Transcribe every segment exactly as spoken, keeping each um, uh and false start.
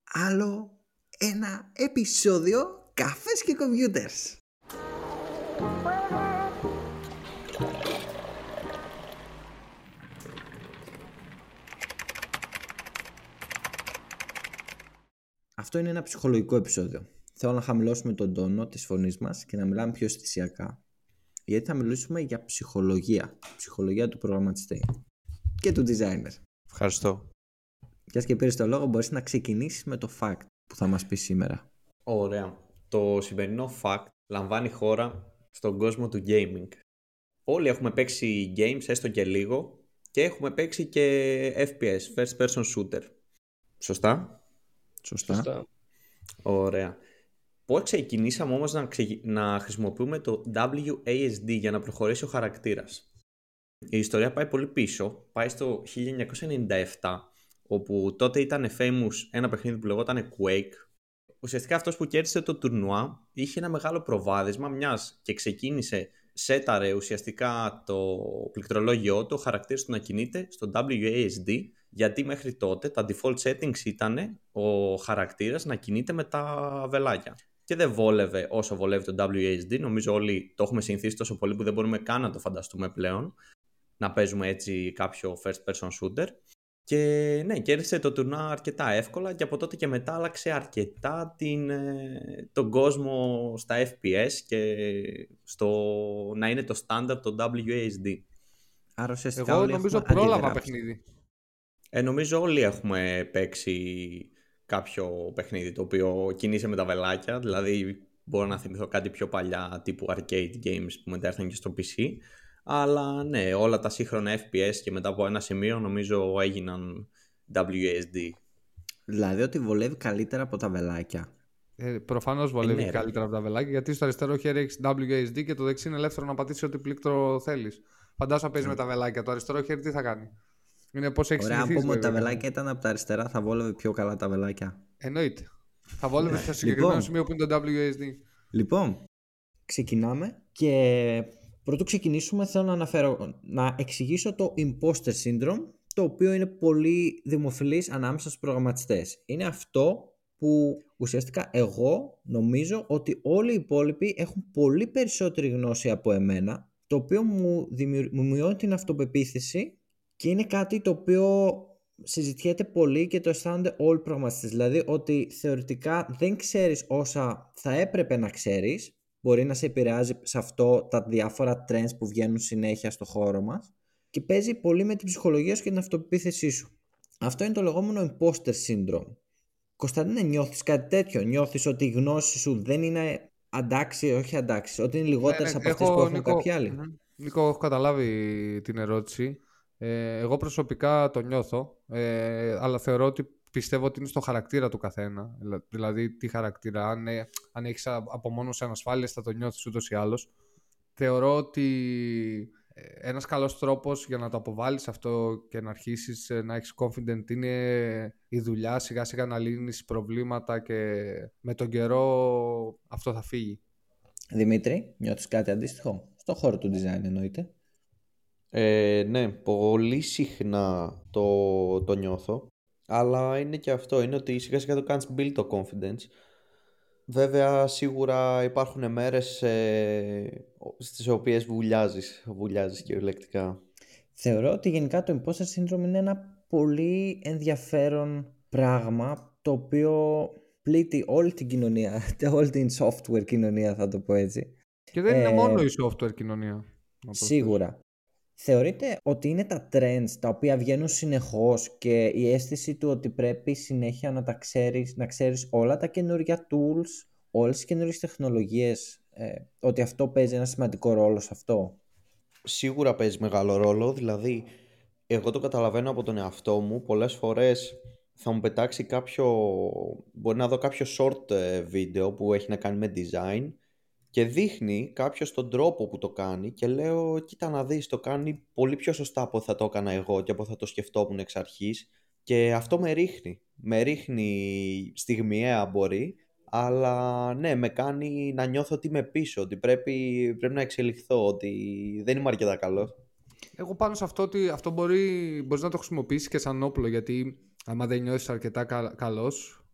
άλλο ένα επεισόδιο Καφές και Computers. Αυτό είναι ένα ψυχολογικό επεισόδιο. Θέλω να χαμηλώσουμε τον τόνο της φωνής μας και να μιλάμε πιο αισθησιακά. Γιατί θα μιλήσουμε για ψυχολογία. Ψυχολογία του προγραμματιστή και του designer. Ευχαριστώ. Και και πήρες το λόγο, μπορείς να ξεκινήσεις με το fact που θα μας πει σήμερα. Ωραία. Το σημερινό fact λαμβάνει χώρα στον κόσμο του gaming. Όλοι έχουμε παίξει games, έστω και λίγο, και έχουμε παίξει και εφ πι ες, First Person Shooter. Σωστά? Σωστά. Σωστά. Ωραία. Πώς ξεκινήσαμε όμως να, ξε... να χρησιμοποιούμε το ντάμπλιου έι ες ντι για να προχωρήσει ο χαρακτήρας? Η ιστορία πάει πολύ πίσω, πάει στο χίλια εννιακόσια ενενήντα επτά, όπου τότε ήταν famous ένα παιχνίδι που λεγόταν Quake. Ουσιαστικά αυτός που κέρδισε το τουρνουά είχε ένα μεγάλο προβάδισμα, μιας και ξεκίνησε, σέταρε ουσιαστικά το πληκτρολόγιο του, ο χαρακτήρας του να κινείται στο ντάμπλιου έι ες ντι, γιατί μέχρι τότε τα default settings ήταν ο χαρακτήρας να κινείται με τα βελάκια. Και δεν βόλευε όσο βολεύει το ντάμπλιου έι ες ντι, νομίζω όλοι το έχουμε συνηθίσει τόσο πολύ που δεν μπορούμε καν να το φανταστούμε πλέον, να παίζουμε έτσι κάποιο first person shooter. Και ναι, κέρδισε το τουρνουά αρκετά εύκολα και από τότε και μετά άλλαξε αρκετά την, τον κόσμο στα εφ πι ες και στο να είναι το standard το ντάμπλιου έι ες ντι. Άρα ουσιαστικά Εγώ όλοι νομίζω έχουμε πρόλαβα αντιγράψει. παιχνίδι. Ε, νομίζω όλοι έχουμε παίξει κάποιο παιχνίδι το οποίο κινείσαι με τα βελάκια, δηλαδή μπορώ να θυμηθώ κάτι πιο παλιά τύπου arcade games που μετά ήρθαν και στο πι σι. Αλλά ναι, όλα τα σύγχρονα εφ πι ες και μετά από ένα σημείο νομίζω έγιναν ντάμπλιου έι ες ντι. Δηλαδή ότι βολεύει καλύτερα από τα βελάκια. Ε, προφανώς βολεύει Ε, ναι, ρε. καλύτερα από τα βελάκια, γιατί στο αριστερό χέρι έχεις ντάμπλιου έι ες ντι και το δεξί είναι ελεύθερο να πατήσεις ό,τι πλήκτρο θέλεις. Φαντάσου να παίζει με τα βελάκια. Το αριστερό χέρι τι θα κάνει? Είναι πώς έχει Ωραία, αν συνηθίσει. πούμε ότι τα βέβαια. βελάκια ήταν από τα αριστερά, θα βόλευε πιο καλά τα βελάκια. Εννοείται. Θα βόλευε στο συγκεκριμένο Λοιπόν. σημείο που είναι το ντάμπλιου έι ες ντι. Λοιπόν, ξεκινάμε και πρωτού ξεκινήσουμε θέλω να αναφέρω, να εξηγήσω το imposter syndrome, το οποίο είναι πολύ δημοφιλής ανάμεσα στους προγραμματιστές. Είναι αυτό που ουσιαστικά εγώ νομίζω ότι όλοι οι υπόλοιποι έχουν πολύ περισσότερη γνώση από εμένα, το οποίο μου, δημιου... μου μειώνει την αυτοπεποίθηση και είναι κάτι το οποίο συζητιέται πολύ και το αισθάνονται όλοι οι προγραμματιστές. Δηλαδή ότι θεωρητικά δεν ξέρεις όσα θα έπρεπε να ξέρεις. Μπορεί να σε επηρεάζει σε αυτό τα διάφορα trends που βγαίνουν συνέχεια στο χώρο μας και παίζει πολύ με την ψυχολογία σου και την αυτοπεποίθησή σου. Αυτό είναι το λεγόμενο imposter syndrome. Κωνσταντίνε, νιώθεις κάτι τέτοιο? Νιώθεις ότι η γνώση σου δεν είναι αντάξια, όχι αντάξια, ότι είναι λιγότερες Ναι, από ναι, αυτές που έχουν Νίκο, κάποιοι άλλοι? μμμ. Νίκο, έχω καταλάβει την ερώτηση. Ε, εγώ προσωπικά το νιώθω, ε, αλλά θεωρώ ότι πιστεύω ότι είναι στο χαρακτήρα του καθένα. Δηλα- Δηλαδή, τι χαρακτήρα, αν, ε, αν έχεις α- από μόνο σε ανασφάλειες θα το νιώθεις ούτως ή άλλως. Θεωρώ ότι ε, ένας καλός τρόπος για να το αποβάλεις αυτό και να αρχίσεις ε, να έχεις confident είναι η δουλειά, σιγά σιγά να λύνεις προβλήματα και με τον καιρό αυτό θα φύγει. Δημήτρη, νιώθεις κάτι αντίστοιχο? Στο χώρο του design εννοείται. Ε, ναι, πολύ συχνά το, το νιώθω, αλλά είναι και αυτό, είναι ότι σιγά σιγά το κάνεις build το confidence. Βέβαια σίγουρα υπάρχουν μέρες ε, στις οποίες βουλιάζεις, βουλιάζεις κυριολεκτικά. Θεωρώ ότι γενικά το imposter syndrome είναι ένα πολύ ενδιαφέρον πράγμα το οποίο πλήττει όλη την κοινωνία, όλη την software κοινωνία, θα το πω έτσι. Και δεν Ε, είναι μόνο η software κοινωνία. να προσθέσω. Σίγουρα. Θεωρείτε ότι είναι τα trends τα οποία βγαίνουν συνεχώς και η αίσθηση του ότι πρέπει συνέχεια να τα ξέρεις, να ξέρεις όλα τα καινούργια tools, όλες τις καινούργιες τεχνολογίες, ε, ότι αυτό παίζει ένα σημαντικό ρόλο σε αυτό? Σίγουρα παίζει μεγάλο ρόλο, δηλαδή εγώ το καταλαβαίνω από τον εαυτό μου, πολλές φορές θα μου πετάξει κάποιο, μπορεί να δω κάποιο short ε, βίντεο που έχει να κάνει με design και δείχνει κάποιος τον τρόπο που το κάνει και λέω κοίτα να δεις, το κάνει πολύ πιο σωστά από ό,τι θα το έκανα εγώ και από ό,τι θα το σκεφτόμουν εξ αρχής και αυτό με ρίχνει, με ρίχνει στιγμιαία μπορεί, αλλά ναι, με κάνει να νιώθω ότι είμαι πίσω, ότι πρέπει, πρέπει να εξελιχθώ, ότι δεν είμαι αρκετά καλός. Εγώ πάνω σε αυτό ότι αυτό μπορεί, μπορείς να το χρησιμοποιήσεις και σαν όπλο, γιατί άμα δεν νιώθεις αρκετά κα, καλός,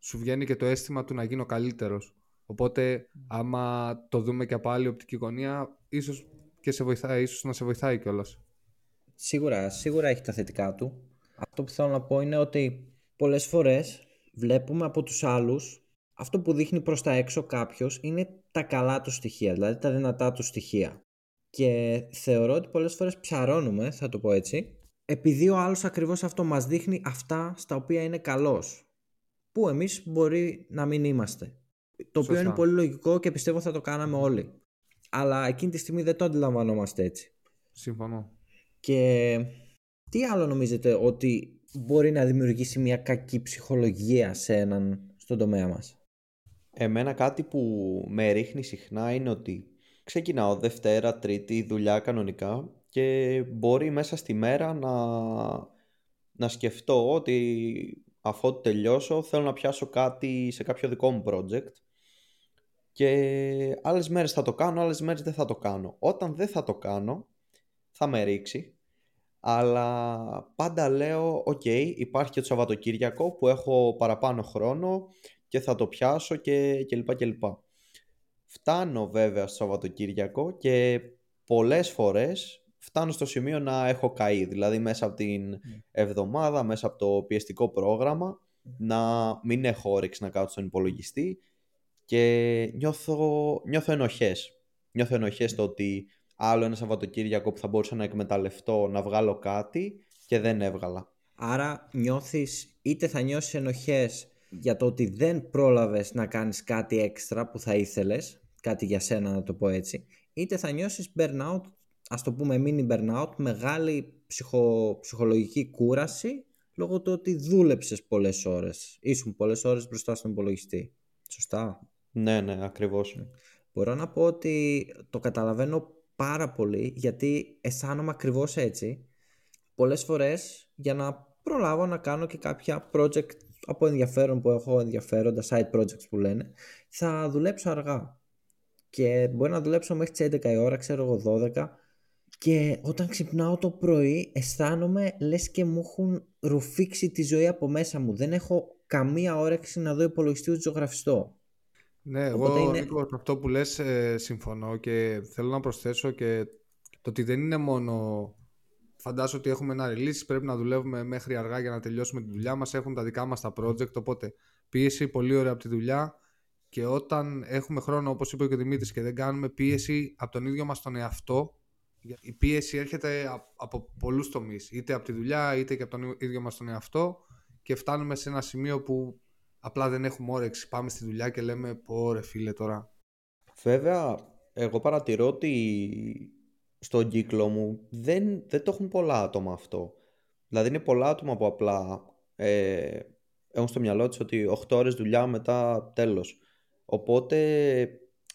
σου βγαίνει και το αίσθημα του να γίνω καλύτερος. Οπότε, άμα το δούμε και από άλλη οπτική γωνία, ίσως, και σε βοηθάει, ίσως να σε βοηθάει κιόλας. Σίγουρα, σίγουρα έχει τα θετικά του. Αυτό που θέλω να πω είναι ότι πολλές φορές βλέπουμε από τους άλλους αυτό που δείχνει προς τα έξω κάποιος είναι τα καλά του στοιχεία, δηλαδή τα δυνατά του στοιχεία. Και θεωρώ ότι πολλές φορές ψαρώνουμε, θα το πω έτσι, επειδή ο άλλος ακριβώς αυτό μας δείχνει αυτά στα οποία είναι καλός, που εμείς μπορεί να μην είμαστε. Το οποίο Σωστά. είναι πολύ λογικό και πιστεύω θα το κάναμε όλοι. Αλλά εκείνη τη στιγμή δεν το αντιλαμβανόμαστε έτσι. Συμφωνώ. Και τι άλλο νομίζετε ότι μπορεί να δημιουργήσει μια κακή ψυχολογία σε έναν στον τομέα μας? Εμένα κάτι που με ρίχνει συχνά είναι ότι ξεκινάω Δευτέρα, Τρίτη, δουλειά κανονικά και μπορεί μέσα στη μέρα να, να σκεφτώ ότι αφού τελειώσω θέλω να πιάσω κάτι σε κάποιο δικό μου project και άλλες μέρες θα το κάνω, άλλες μέρες δεν θα το κάνω. Όταν δεν θα το κάνω θα με ρίξει, αλλά πάντα λέω οκ, υπάρχει και το Σαββατοκύριακο που έχω παραπάνω χρόνο και θα το πιάσω και, και λοιπά και λοιπά. Φτάνω βέβαια στο Σαββατοκύριακο και πολλές φορές φτάνω στο σημείο να έχω καεί, δηλαδή μέσα από την εβδομάδα, μέσα από το πιεστικό πρόγραμμα, να μην έχω όρεξη να κάτσω στον υπολογιστή και νιώθω, νιώθω ενοχές. Νιώθω ενοχές το ότι άλλο ένα Σαββατοκύριακο που θα μπορούσα να εκμεταλλευτώ να βγάλω κάτι και δεν έβγαλα. Άρα νιώθεις, είτε θα νιώσεις ενοχές για το ότι δεν πρόλαβες να κάνεις κάτι έξτρα που θα ήθελες, κάτι για σένα να το πω έτσι, είτε θα νιώσεις burnout, ας το πούμε mini burnout, μεγάλη ψυχο, ψυχολογική κούραση λόγω του ότι δούλεψες πολλές ώρες, ήσουν πολλές ώρες μπροστά στον υπολογιστή. Σωστά? Ναι, ναι, ακριβώς. Μπορώ να πω ότι το καταλαβαίνω πάρα πολύ, γιατί αισθάνομαι ακριβώς έτσι. Πολλές φορές για να προλάβω να κάνω και κάποια project από ενδιαφέρον που έχω, ενδιαφέροντα side projects που λένε, θα δουλέψω αργά και μπορεί να δουλέψω μέχρι τις έντεκα η ώρα, ξέρω εγώ δώδεκα, και όταν ξυπνάω το πρωί αισθάνομαι λες και μου έχουν ρουφήξει τη ζωή από μέσα μου. Δεν έχω καμία όρεξη να δω υπολογιστή ούτε ζωγραφιστό. Ναι, εγώ Οπότε είναι... Νίκο, με αυτό που λες ε, συμφωνώ και θέλω να προσθέσω και το ότι δεν είναι μόνο... Φαντάζομαι ότι έχουμε ένα release, πρέπει να δουλεύουμε μέχρι αργά για να τελειώσουμε τη δουλειά μας, έχουν τα δικά μας τα project, οπότε πίεση πολύ ωραία από τη δουλειά, και όταν έχουμε χρόνο, όπως είπε και ο Δημήτρης, και δεν κάνουμε πίεση από τον ίδιο μας τον εαυτό, η πίεση έρχεται από πολλούς τομείς, είτε από τη δουλειά είτε και από τον ίδιο μας τον εαυτό, και φτάνουμε σε ένα σημείο που απλά δεν έχουμε όρεξη, πάμε στη δουλειά και λέμε πω ρε φίλε τώρα. Βέβαια, εγώ παρατηρώ ότι στον κύκλο μου δεν, δεν το έχουν πολλά άτομα αυτό. Δηλαδή είναι πολλά άτομα που απλά ε, έχουν στο μυαλό τους ότι οκτώ ώρες δουλειά μετά τέλος. Οπότε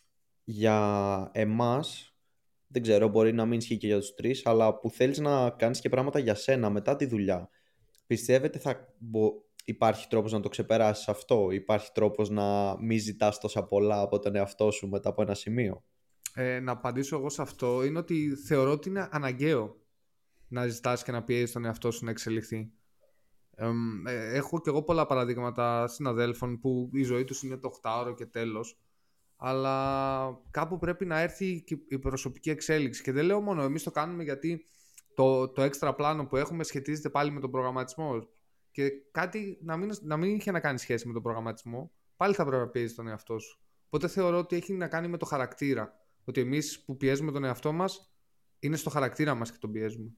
για εμάς, δεν ξέρω, μπορεί να μην ισχύει και για τους τρεις, αλλά που θέλεις να κάνεις και πράγματα για σένα μετά τη δουλειά, πιστεύετε θα μπο... υπάρχει τρόπος να το ξεπεράσεις αυτό? Υπάρχει τρόπος να μην ζητάς τόσα πολλά από τον εαυτό σου μετά από ένα σημείο? Ε, να απαντήσω εγώ σε αυτό είναι ότι θεωρώ ότι είναι αναγκαίο να ζητάς και να πιέζεις τον εαυτό σου να εξελιχθεί. Ε, ε, έχω και εγώ πολλά παραδείγματα συναδέλφων που η ζωή τους είναι το οκτάωρο και τέλος, αλλά κάπου πρέπει να έρθει και η προσωπική εξέλιξη, και δεν λέω μόνο εμείς το κάνουμε, γιατί το, το έξτρα πλάνο που έχουμε σχετίζεται πάλι με τον προγραμματισμό, και κάτι να μην, να μην είχε να κάνει σχέση με τον προγραμματισμό πάλι θα πρέπει να πιέζεις τον εαυτό σου. Οπότε θεωρώ ότι έχει να κάνει με το χαρακτήρα, ότι εμείς που πιέζουμε τον εαυτό μας είναι στο χαρακτήρα μας και τον πιέζουμε.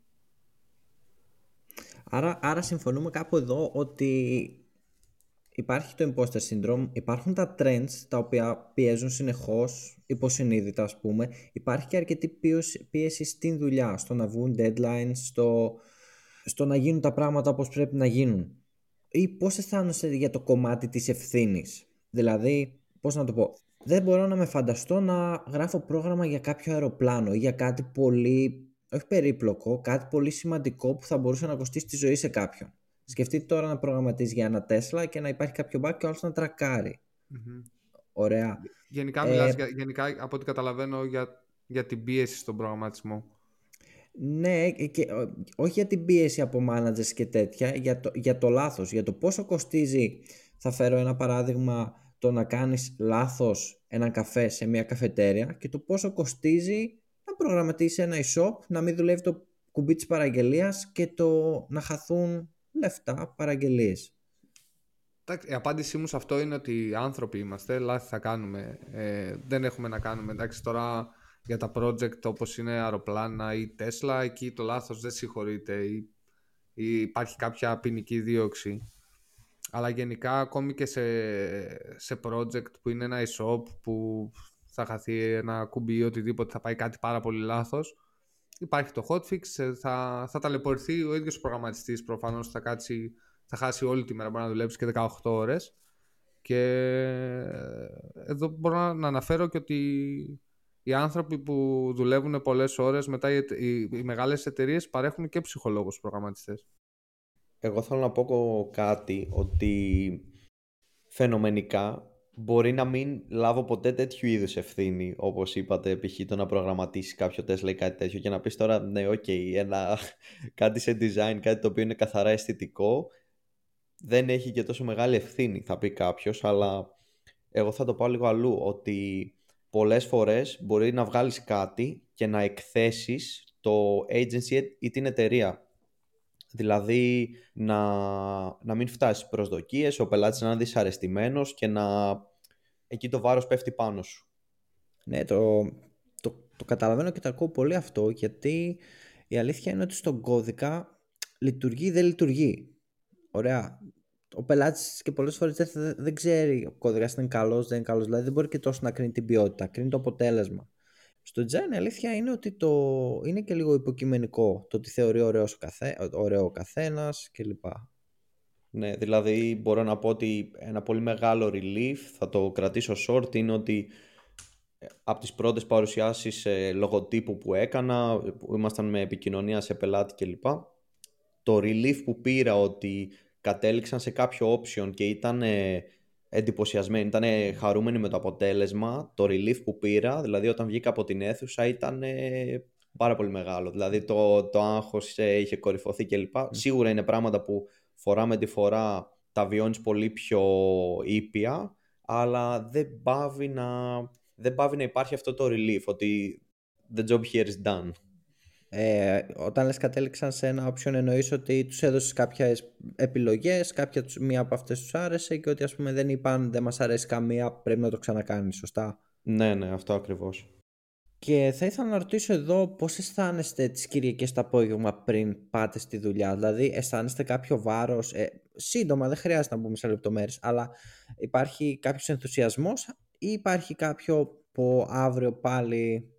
Άρα, άρα συμφωνούμε κάπου εδώ ότι υπάρχει το imposter syndrome, υπάρχουν τα trends τα οποία πιέζουν συνεχώς, υποσυνείδητα ας πούμε. Υπάρχει και αρκετή πίεση, πίεση στην δουλειά, στο να βγουν deadlines, στο, στο να γίνουν τα πράγματα όπως πρέπει να γίνουν. Ή πώς αισθάνεσαι για το κομμάτι της ευθύνης? Δηλαδή, πώς να το πω, δεν μπορώ να με φανταστώ να γράφω πρόγραμμα για κάποιο αεροπλάνο ή για κάτι πολύ, όχι περίπλοκο, κάτι πολύ σημαντικό που θα μπορούσε να κοστίσει τη ζωή σε κάποιον. Σκεφτείτε τώρα να προγραμματίζει για ένα Τέσλα και να υπάρχει κάποιο bug και ο άλλος να τρακάρει. Mm-hmm. Ωραία. Γενικά ε, μιλάς, γενικά από ό,τι καταλαβαίνω, για, για την πίεση στον προγραμματισμό. Ναι, και, όχι για την πίεση από managers και τέτοια, για το, για το λάθος, για το πόσο κοστίζει Θα φέρω ένα παράδειγμα, το να κάνεις λάθος έναν καφέ σε μια καφετέρια και το πόσο κοστίζει να προγραμματίσεις ένα e-shop, να μην δουλεύει το κουμπί της παραγγελίας και το να χαθούν λεφτά παραγγελίες. Η απάντησή μου σε αυτό είναι ότι άνθρωποι είμαστε, λάθη θα κάνουμε. Ε, δεν έχουμε να κάνουμε. Εντάξει, τώρα για τα project όπως είναι αεροπλάνα ή Tesla, εκεί το λάθος δεν συγχωρείται ή, ή υπάρχει κάποια ποινική δίωξη. Αλλά γενικά ακόμη και σε, σε project που είναι ένα e-shop που θα χαθεί ένα κουμπί ή οτιδήποτε, θα πάει κάτι πάρα πολύ λάθος, υπάρχει το hotfix, θα, θα ταλαιπωρηθεί ο ίδιος ο προγραμματιστής, προφανώς θα κάτσει, θα χάσει όλη τη μέρα, μπορεί να δουλέψει και δεκαοκτώ ώρες. Και εδώ μπορώ να αναφέρω και ότι οι άνθρωποι που δουλεύουν πολλές ώρες, μετά οι, οι, οι μεγάλες εταιρείες παρέχουν και ψυχολόγους προγραμματιστές. Εγώ θέλω να πω κάτι, ότι φαινομενικά μπορεί να μην λάβω ποτέ τέτοιου είδους ευθύνη, όπως είπατε, π.χ. το να προγραμματίσει κάποιο Tesla ή κάτι τέτοιο και να πεις τώρα, ναι, οκ, okay, ένα, κάτι σε design, κάτι το οποίο είναι καθαρά αισθητικό, δεν έχει και τόσο μεγάλη ευθύνη, θα πει κάποιος, αλλά εγώ θα το πάω λίγο αλλού, ότι πολλές φορές μπορεί να βγάλεις κάτι και να εκθέσεις το agency ή την εταιρεία. Δηλαδή να, να μην φτάσεις στις προσδοκίες, ο πελάτης να είναι δυσαρεστημένος και να εκεί το βάρος πέφτει πάνω σου. Ναι, το, το, το καταλαβαίνω και το ακούω πολύ αυτό, γιατί η αλήθεια είναι ότι στον κώδικα λειτουργεί ή δεν λειτουργεί. Ωραία. Ο πελάτης και πολλές φορές δεν, δεν ξέρει ο κώδικας είναι καλός, δεν είναι καλός, δηλαδή δεν μπορεί και τόσο να κρίνει την ποιότητα, κρίνει το αποτέλεσμα. Στο design η αλήθεια είναι ότι το είναι και λίγο υποκειμενικό το ότι θεωρεί ωραίος ο, καθέ, ωραίο ο καθένας κλπ. Ναι, δηλαδή μπορώ να πω ότι ένα πολύ μεγάλο relief, θα το κρατήσω short, είναι ότι από τις πρώτες παρουσιάσεις ε, λογοτύπου που έκανα, που ήμασταν με επικοινωνία σε πελάτη κλπ, το relief που πήρα ότι κατέληξαν σε κάποιο option και ήταν ε, εντυπωσιασμένοι, ήταν χαρούμενοι με το αποτέλεσμα, το relief που πήρα, δηλαδή όταν βγήκα από την αίθουσα ήταν ε, πάρα πολύ μεγάλο. Δηλαδή το, το άγχος ε, είχε κορυφωθεί κλπ. Mm. Σίγουρα είναι πράγματα που φορά με τη φορά τα βιώνεις πολύ πιο ήπια, αλλά δεν πάβει να, δεν πάβει να υπάρχει αυτό το relief, ότι the job here is done. Ε, όταν λες κατέληξαν σε ένα option, εννοείς ότι τους έδωσες κάποιες επιλογές, κάποια, μία από αυτές τους άρεσε και ότι ας πούμε δεν είπαν δεν μας αρέσει καμία, πρέπει να το ξανακάνεις, σωστά? Ναι, ναι, αυτό ακριβώς. Και θα ήθελα να ρωτήσω εδώ πώς αισθάνεστε τις Κυριακές το απόγευμα πριν πάτε στη δουλειά, δηλαδή αισθάνεστε κάποιο βάρος, ε, σύντομα δεν χρειάζεται να μπούμε σε λεπτομέρειες, αλλά υπάρχει κάποιος ενθουσιασμός ή υπάρχει κάποιο που αύριο πάλι...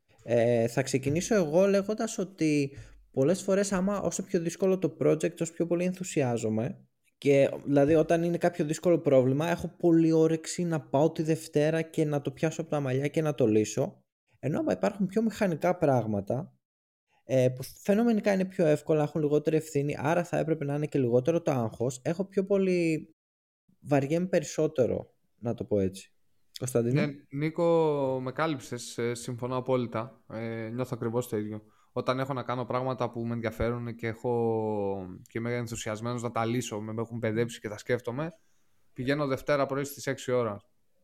Ε, θα ξεκινήσω εγώ λέγοντας ότι πολλές φορές άμα όσο πιο δύσκολο το project, όσο πιο πολύ ενθουσιάζομαι, και δηλαδή όταν είναι κάποιο δύσκολο πρόβλημα έχω πολύ όρεξη να πάω τη Δευτέρα και να το πιάσω από τα μαλλιά και να το λύσω, ενώ άμα υπάρχουν πιο μηχανικά πράγματα ε, που φαινομενικά είναι πιο εύκολα, έχουν λιγότερη ευθύνη, άρα θα έπρεπε να είναι και λιγότερο το άγχος, έχω πιο πολύ, βαριέμαι περισσότερο, να το πω έτσι. Κωνσταντίνο. Ναι, Νίκο, με κάλυψες, ε, συμφωνώ απόλυτα. Ε, νιώθω ακριβώς το ίδιο. Όταν έχω να κάνω πράγματα που με ενδιαφέρουν και, έχω... και είμαι ενθουσιασμένος να τα λύσω, με έχουν παιδέψει και τα σκέφτομαι, πηγαίνω Δευτέρα πρωί στις έξι ώρα.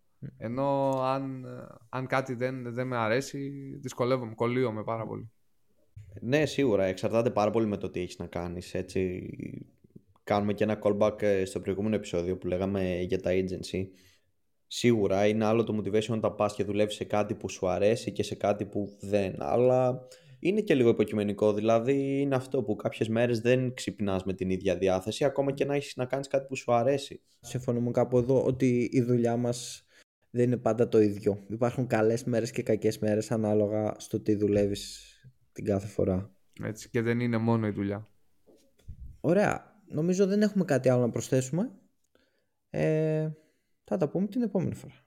Ενώ αν, αν κάτι δεν, δεν με αρέσει, δυσκολεύομαι, κολλείομαι πάρα πολύ. Ναι, σίγουρα. Εξαρτάται πάρα πολύ με το τι έχεις να κάνεις. Έτσι, κάνουμε και ένα callback στο προηγούμενο επεισόδιο που λέγαμε για τα agency. Σίγουρα είναι άλλο το motivation όταν τα πας και δουλεύεις σε κάτι που σου αρέσει και σε κάτι που δεν. Αλλά είναι και λίγο υποκειμενικό. Δηλαδή είναι αυτό που κάποιες μέρες δεν ξυπνάς με την ίδια διάθεση, ακόμα και να έχεις να κάνεις κάτι που σου αρέσει. Συμφωνούμε κάπου εδώ ότι η δουλειά μας δεν είναι πάντα το ίδιο. Υπάρχουν καλές μέρες και κακές μέρες ανάλογα στο τι δουλεύεις την κάθε φορά. Έτσι, και δεν είναι μόνο η δουλειά. Ωραία. Νομίζω δεν έχουμε κάτι άλλο να προσθέσουμε. Ε, θα τα πούμε την επόμενη φορά.